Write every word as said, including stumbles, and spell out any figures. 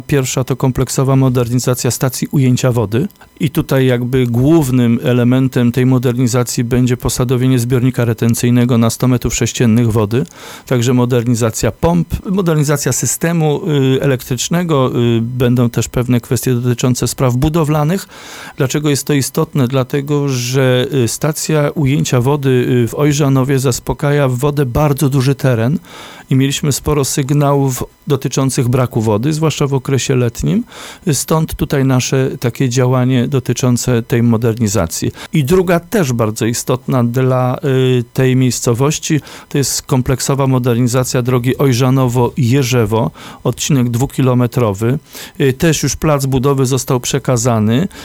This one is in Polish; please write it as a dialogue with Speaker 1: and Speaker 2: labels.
Speaker 1: Pierwsza to kompleksowa modernizacja stacji ujęcia wody i tutaj jakby głównym elementem tej modernizacji będzie posadowienie zbiornika retencyjnego na sto metrów sześciennych wody, także modernizacja pomp, modernizacja systemu y, elektrycznego, y, będą też pewne kwestie dotyczące spraw budowlanych. Dlaczego jest to istotne? Dlatego, że y, stacja ujęcia wody y, w Ojrzanowie zaspokaja w wodę bardzo duży teren i mieliśmy sporo sygnałów dotyczących braku wody, zwłaszcza w okresie letnim. Stąd tutaj nasze takie działanie dotyczące tej modernizacji. I druga też bardzo istotna dla y, tej miejscowości, to jest kompleksowa modernizacja drogi Ojrzanowo-Jerzewo, odcinek dwukilometrowy. Y, też już plac budowy został przekazany.